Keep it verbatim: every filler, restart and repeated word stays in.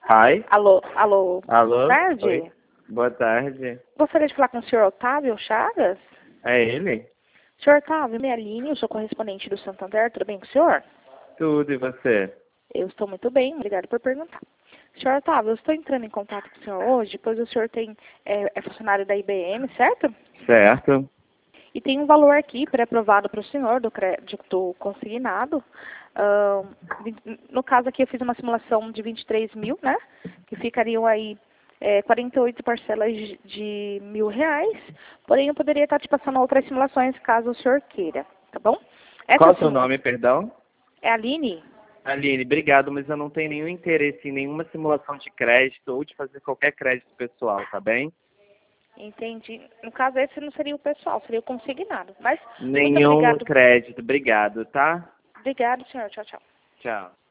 Hi? Alô, alô. Alô? Boa tarde. Oi. Boa tarde. Gostaria de falar com o senhor Otávio Chagas? É ele? senhor Otávio, minha Aline, eu sou correspondente do Santander, tudo bem com o senhor? Tudo, e você? Eu estou muito bem, obrigado por perguntar. senhor Otávio, eu estou entrando em contato com o senhor hoje, pois o senhor tem, é, é funcionário da I B M, certo? Certo. E tem um valor aqui pré-aprovado para o senhor do, do consignado. Uh, no caso aqui eu fiz uma simulação de vinte e três mil, né? Que ficariam aí é, quarenta e oito parcelas de, de mil reais. Porém eu poderia estar te passando outras simulações caso o senhor queira, tá bom? Essa Qual o seu simula... nome, perdão? É a Aline? Aline, obrigado, mas eu não tenho nenhum interesse em nenhuma simulação de crédito ou de fazer qualquer crédito pessoal, tá bem? Entendi. No caso esse não seria o pessoal, seria o consignado. Mas muito Nenhum obrigado. crédito, obrigado, tá? Obrigado, senhor. Tchau, tchau. Tchau.